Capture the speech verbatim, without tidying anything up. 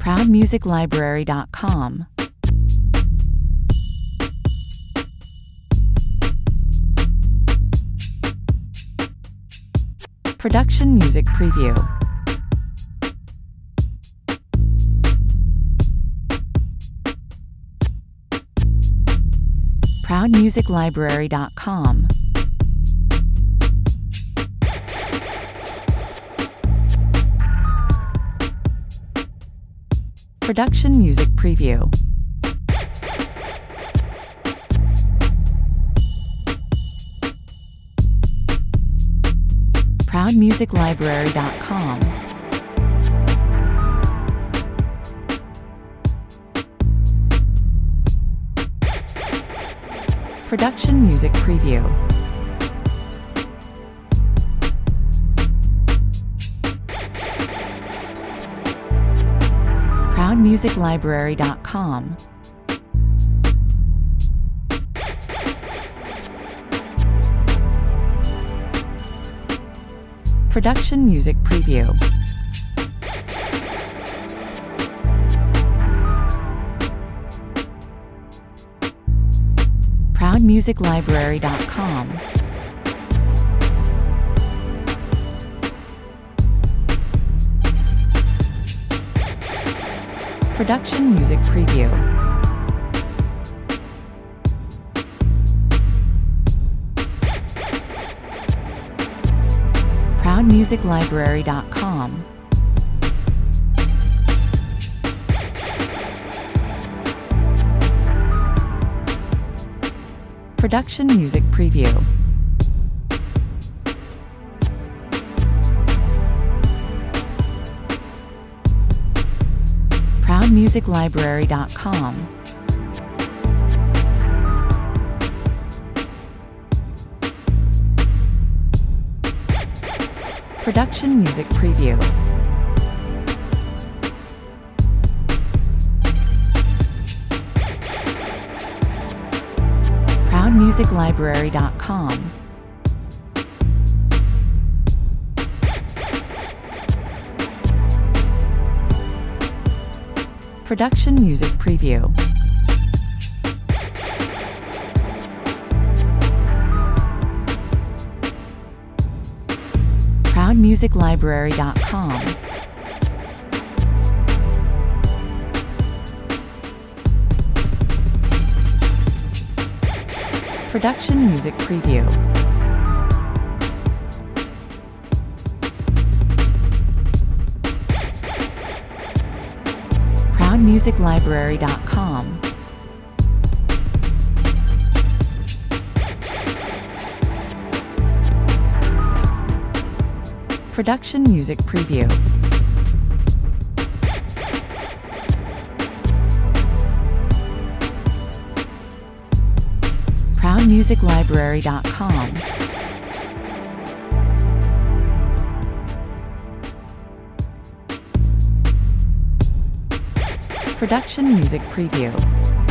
proud music library dot com. Production Music Preview. proud music library dot com. Production Music Preview. proud music library dot com. Production Music Preview. proud music library dot com. Production Music Preview. proud music library dot com. Production Music Preview. proud music library dot com. Production Music Preview. proud music library dot com. Production Music Preview. proud music library dot com. Production Music Preview. proud music library dot com. Production Music Preview. proud music library dot com. Production Music Preview. proud music library dot com. Production Music Preview.